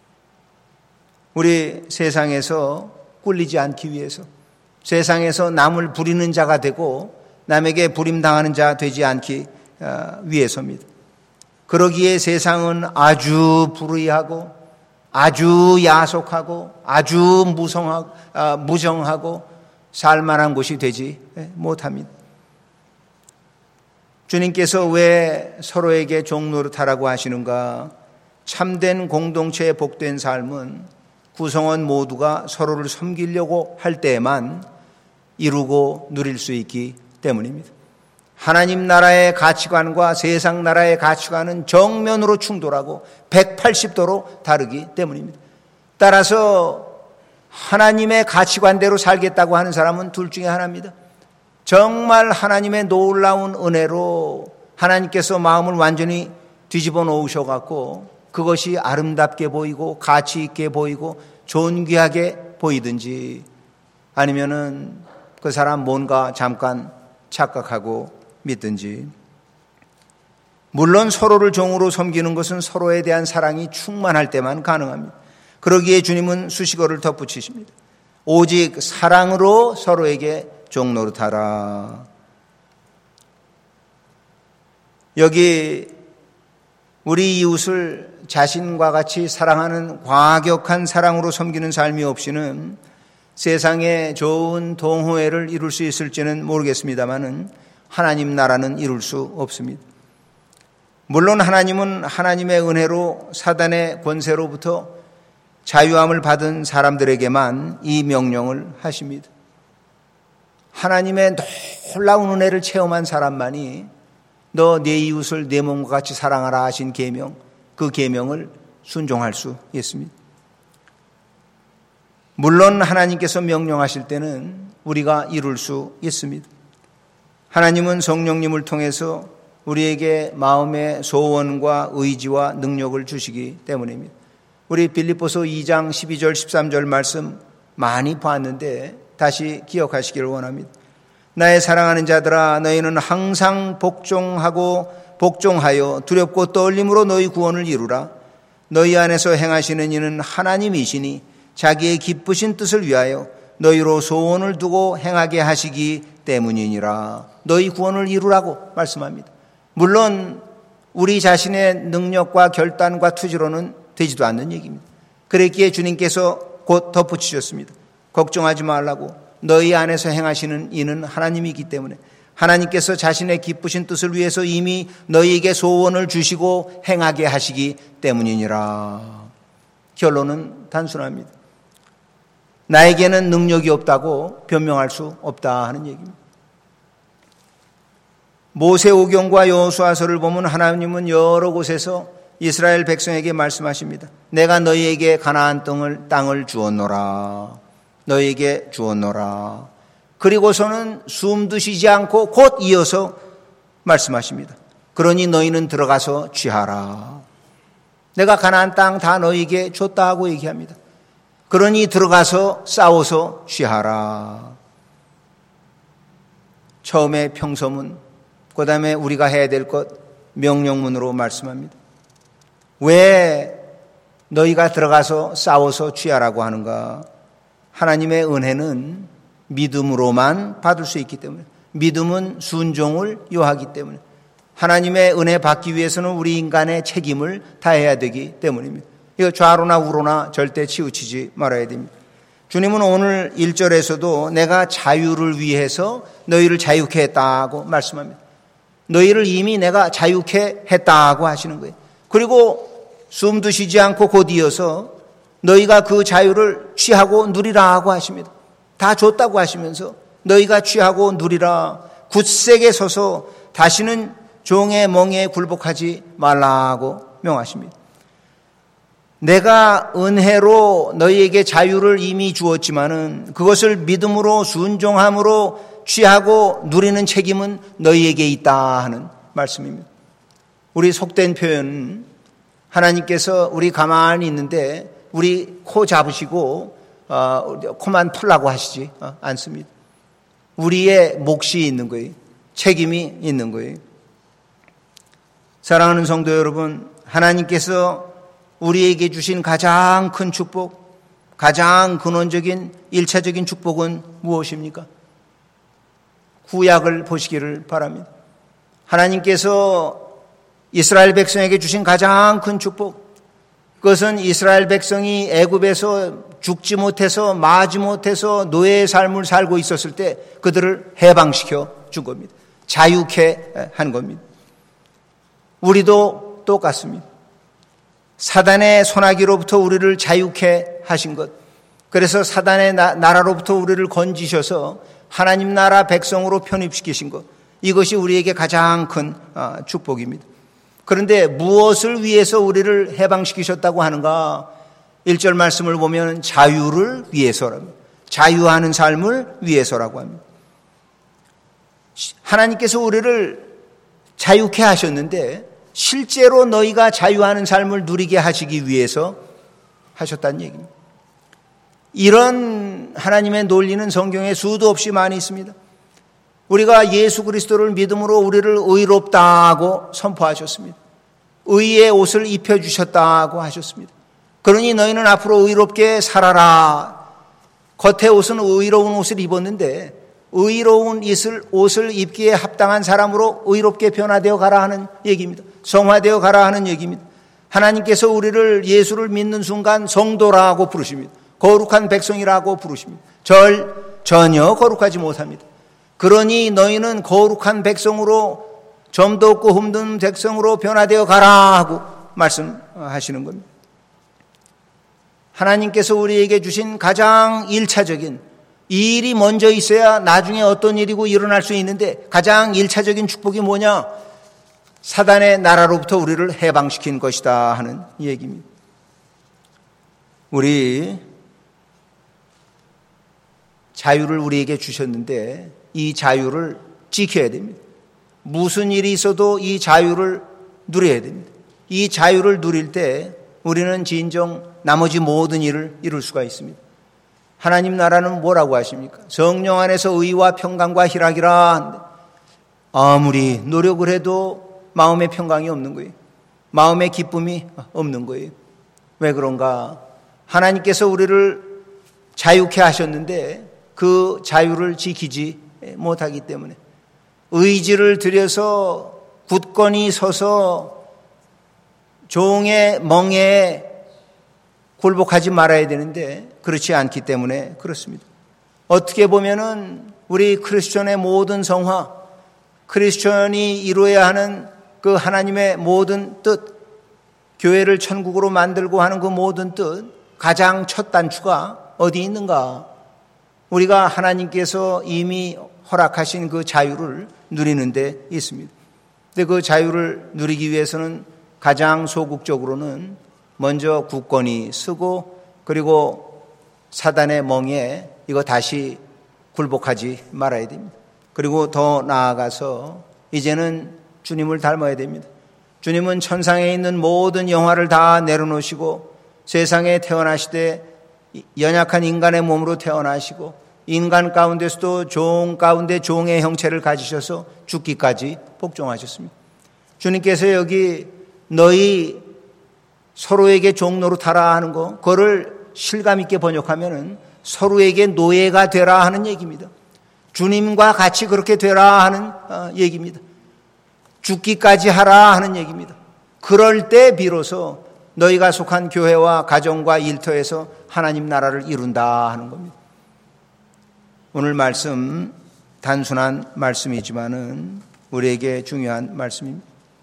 우리 세상에서 꿀리지 않기 위해서, 세상에서 남을 부리는 자가 되고 남에게 부림당하는 자 되지 않기 어, 위해서입니다. 그러기에 세상은 아주 불의하고 아주 야속하고 아주 무성하고, 어, 무정하고 살만한 곳이 되지 못합니다. 주님께서 왜 서로에게 종노릇하라고 하시는가? 참된 공동체의 복된 삶은 구성원 모두가 서로를 섬기려고 할 때에만 이루고 누릴 수 있기 때문입니다. 하나님 나라의 가치관과 세상 나라의 가치관은 정면으로 충돌하고 백팔십 도로 다르기 때문입니다. 따라서 하나님의 가치관대로 살겠다고 하는 사람은 둘 중에 하나입니다. 정말 하나님의 놀라운 은혜로 하나님께서 마음을 완전히 뒤집어 놓으셔갖고 그것이 아름답게 보이고 가치 있게 보이고 존귀하게 보이든지, 아니면은 그 사람 뭔가 잠깐 착각하고 믿든지. 물론 서로를 종으로 섬기는 것은 서로에 대한 사랑이 충만할 때만 가능합니다. 그러기에 주님은 수식어를 덧붙이십니다. 오직 사랑으로 서로에게 종노릇하라. 여기 우리 이웃을 자신과 같이 사랑하는 과격한 사랑으로 섬기는 삶이 없이는 세상에 좋은 동호회를 이룰 수 있을지는 모르겠습니다만은 하나님 나라는 이룰 수 없습니다. 물론 하나님은 하나님의 은혜로 사단의 권세로부터 자유함을 받은 사람들에게만 이 명령을 하십니다. 하나님의 놀라운 은혜를 체험한 사람만이 너 네 이웃을 내 몸과 같이 사랑하라 하신 계명, 그 계명을 순종할 수 있습니다. 물론 하나님께서 명령하실 때는 우리가 이룰 수 있습니다. 하나님은 성령님을 통해서 우리에게 마음의 소원과 의지와 능력을 주시기 때문입니다. 우리 빌립보서 이 장 십이 절 십삼 절 말씀 많이 봤는데 다시 기억하시기를 원합니다. 나의 사랑하는 자들아, 너희는 항상 복종하고 복종하여 두렵고 떨림으로 너희 구원을 이루라. 너희 안에서 행하시는 이는 하나님이시니 자기의 기쁘신 뜻을 위하여 너희로 소원을 두고 행하게 하시기 때문이니라. 너희 구원을 이루라고 말씀합니다. 물론 우리 자신의 능력과 결단과 투지로는 되지도 않는 얘기입니다. 그랬기에 주님께서 곧 덧붙이셨습니다. 걱정하지 말라고. 너희 안에서 행하시는 이는 하나님이기 때문에 하나님께서 자신의 기쁘신 뜻을 위해서 이미 너희에게 소원을 주시고 행하게 하시기 때문이니라. 결론은 단순합니다. 나에게는 능력이 없다고 변명할 수 없다 하는 얘기입니다. 모세오경과 여호수아서를 보면 하나님은 여러 곳에서 이스라엘 백성에게 말씀하십니다. 내가 너희에게 가나안 땅을, 땅을 주었노라. 너희에게 주었노라. 그리고서는 숨도 쉬지 않고 곧 이어서 말씀하십니다. 그러니 너희는 들어가서 취하라. 내가 가나안 땅 다 너희에게 줬다 하고 얘기합니다. 그러니 들어가서 싸워서 취하라. 처음에 평서문, 그 다음에 우리가 해야 될 것 명령문으로 말씀합니다. 왜 너희가 들어가서 싸워서 취하라고 하는가? 하나님의 은혜는 믿음으로만 받을 수 있기 때문에, 믿음은 순종을 요하기 때문에, 하나님의 은혜 받기 위해서는 우리 인간의 책임을 다해야 되기 때문입니다. 이거 좌로나 우로나 절대 치우치지 말아야 됩니다. 주님은 오늘 일 절에서도 내가 자유를 위해서 너희를 자유케 했다고 말씀합니다. 너희를 이미 내가 자유케 했다고 하시는 거예요. 그리고 숨도 쉬지 않고 곧 이어서 너희가 그 자유를 취하고 누리라고 하십니다. 다 줬다고 하시면서 너희가 취하고 누리라, 굳세게 서서 다시는 종의 멍에에 굴복하지 말라고 명하십니다. 내가 은혜로 너희에게 자유를 이미 주었지만은 그것을 믿음으로 순종함으로 취하고 누리는 책임은 너희에게 있다 하는 말씀입니다. 우리 속된 표현은 하나님께서 우리 가만히 있는데 우리 코 잡으시고 어, 코만 풀라고 하시지 어, 않습니다. 우리의 몫이 있는 거예요. 책임이 있는 거예요. 사랑하는 성도 여러분, 하나님께서 우리에게 주신 가장 큰 축복, 가장 근원적인 일차적인 축복은 무엇입니까? 구약을 보시기를 바랍니다. 하나님께서 이스라엘 백성에게 주신 가장 큰 축복, 그것은 이스라엘 백성이 애굽에서 죽지 못해서 마지 못해서 노예의 삶을 살고 있었을 때 그들을 해방시켜 준 겁니다. 자유케 한 겁니다. 우리도 똑같습니다. 사단의 손아귀로부터 우리를 자유케 하신 것, 그래서 사단의 나, 나라로부터 우리를 건지셔서 하나님 나라 백성으로 편입시키신 것, 이것이 우리에게 가장 큰 축복입니다. 그런데 무엇을 위해서 우리를 해방시키셨다고 하는가? 일 절 말씀을 보면 자유를 위해서랍니다. 자유하는 삶을 위해서라고 합니다. 하나님께서 우리를 자유케 하셨는데 실제로 너희가 자유하는 삶을 누리게 하시기 위해서 하셨다는 얘기입니다. 이런 하나님의 논리는 성경에 수도 없이 많이 있습니다. 우리가 예수 그리스도를 믿음으로 우리를 의롭다고 선포하셨습니다. 의의 옷을 입혀주셨다고 하셨습니다. 그러니 너희는 앞으로 의롭게 살아라. 겉의 옷은 의로운 옷을 입었는데 의로운 옷을 입기에 합당한 사람으로 의롭게 변화되어 가라 하는 얘기입니다. 성화되어 가라 하는 얘기입니다. 하나님께서 우리를 예수를 믿는 순간 성도라고 부르십니다. 거룩한 백성이라고 부르십니다. 절 전혀 거룩하지 못합니다. 그러니 너희는 거룩한 백성으로, 점도 없고 흠든 백성으로 변화되어 가라 하고 말씀하시는 겁니다. 하나님께서 우리에게 주신 가장 일차적인, 이 일이 먼저 있어야 나중에 어떤 일이고 일어날 수 있는데 가장 일차적인 축복이 뭐냐? 사단의 나라로부터 우리를 해방시킨 것이다 하는 얘기입니다. 우리 자유를 우리에게 주셨는데 이 자유를 지켜야 됩니다. 무슨 일이 있어도 이 자유를 누려야 됩니다. 이 자유를 누릴 때 우리는 진정 나머지 모든 일을 이룰 수가 있습니다. 하나님 나라는 뭐라고 하십니까? 성령 안에서 의와 평강과 희락이라 하는데 아무리 노력을 해도 마음의 평강이 없는 거예요. 마음의 기쁨이 없는 거예요. 왜 그런가? 하나님께서 우리를 자유케 하셨는데 그 자유를 지키지 못하기 때문에 의지를 들여서 굳건히 서서 종의 멍에에 굴복하지 말아야 되는데 그렇지 않기 때문에 그렇습니다. 어떻게 보면은 우리 크리스천의 모든 성화, 크리스천이 이루어야 하는 그 하나님의 모든 뜻, 교회를 천국으로 만들고 하는 그 모든 뜻, 가장 첫 단추가 어디 있는가? 우리가 하나님께서 이미 허락하신 그 자유를 누리는 데 있습니다. 근데 그 자유를 누리기 위해서는 가장 소극적으로는 먼저 굳건히 서고 그리고 사단의 멍에 이거 다시 굴복하지 말아야 됩니다. 그리고 더 나아가서 이제는 주님을 닮아야 됩니다. 주님은 천상에 있는 모든 영화를 다 내려놓으시고 세상에 태어나시되 연약한 인간의 몸으로 태어나시고 인간 가운데서도 종 가운데 종의 형체를 가지셔서 죽기까지 복종하셨습니다. 주님께서 여기 너희 서로에게 종 노릇하라 하는 거, 그거를 실감 있게 번역하면은 서로에게 노예가 되라 하는 얘기입니다. 주님과 같이 그렇게 되라 하는 얘기입니다. 죽기까지 하라 하는 얘기입니다. 그럴 때 비로소 너희가 속한 교회와 가정과 일터에서 하나님 나라를 이룬다 하는 겁니다. 오늘 말씀 단순한 말씀이지만은 우리에게 중요한 말씀입니다.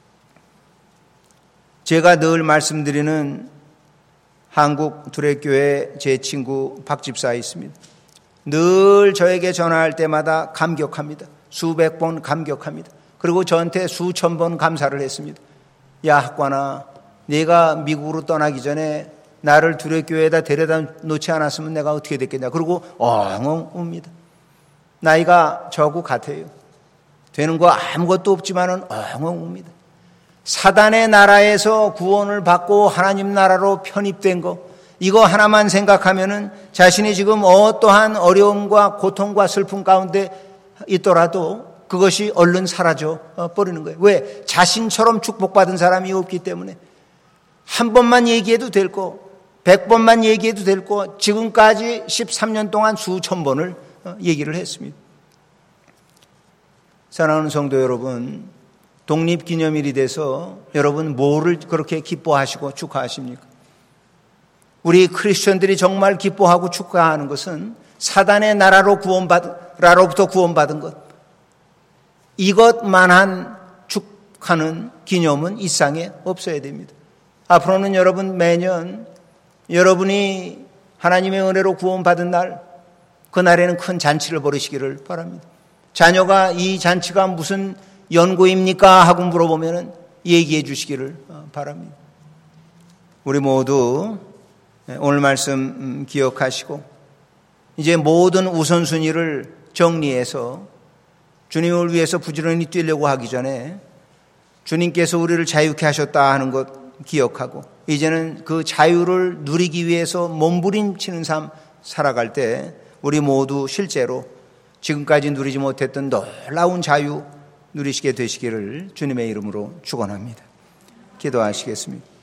제가 늘 말씀드리는 한국 두레교회 제 친구 박 집사에 있습니다. 늘 저에게 전화할 때마다 감격합니다. 수백 번 감격합니다. 그리고 저한테 수천 번 감사를 했습니다. 야, 학관아, 네가 미국으로 떠나기 전에 나를 두레교회에다 데려다 놓지 않았으면 내가 어떻게 됐겠냐. 그리고 엉엉 웁니다. 나이가 저하고 같아요. 되는 거 아무것도 없지만은 엉엉 웁니다. 사단의 나라에서 구원을 받고 하나님 나라로 편입된 거, 이거 하나만 생각하면은 자신이 지금 어떠한 어려움과 고통과 슬픔 가운데 있더라도 그것이 얼른 사라져 버리는 거예요. 왜? 자신처럼 축복받은 사람이 없기 때문에. 한 번만 얘기해도 될 거, 백 번만 얘기해도 될 거, 지금까지 십삼 년 동안 수천 번을 얘기를 했습니다. 사랑하는 성도 여러분, 독립기념일이 돼서 여러분 뭐를 그렇게 기뻐하시고 축하하십니까? 우리 크리스천들이 정말 기뻐하고 축하하는 것은 사단의 나라로 구원받은, 나로부터 구원받은 것. 이것만한 축하는 기념은 이 땅에 없어야 됩니다. 앞으로는 여러분 매년 여러분이 하나님의 은혜로 구원받은 날, 그날에는 큰 잔치를 벌이시기를 바랍니다. 자녀가 이 잔치가 무슨 연고입니까? 하고 물어보면 얘기해 주시기를 바랍니다. 우리 모두 오늘 말씀 기억하시고 이제 모든 우선순위를 정리해서 주님을 위해서 부지런히 뛰려고 하기 전에 주님께서 우리를 자유케 하셨다 하는 것 기억하고 이제는 그 자유를 누리기 위해서 몸부림치는 삶 살아갈 때 우리 모두 실제로 지금까지 누리지 못했던 놀라운 자유 누리시게 되시기를 주님의 이름으로 축원합니다. 기도하시겠습니다.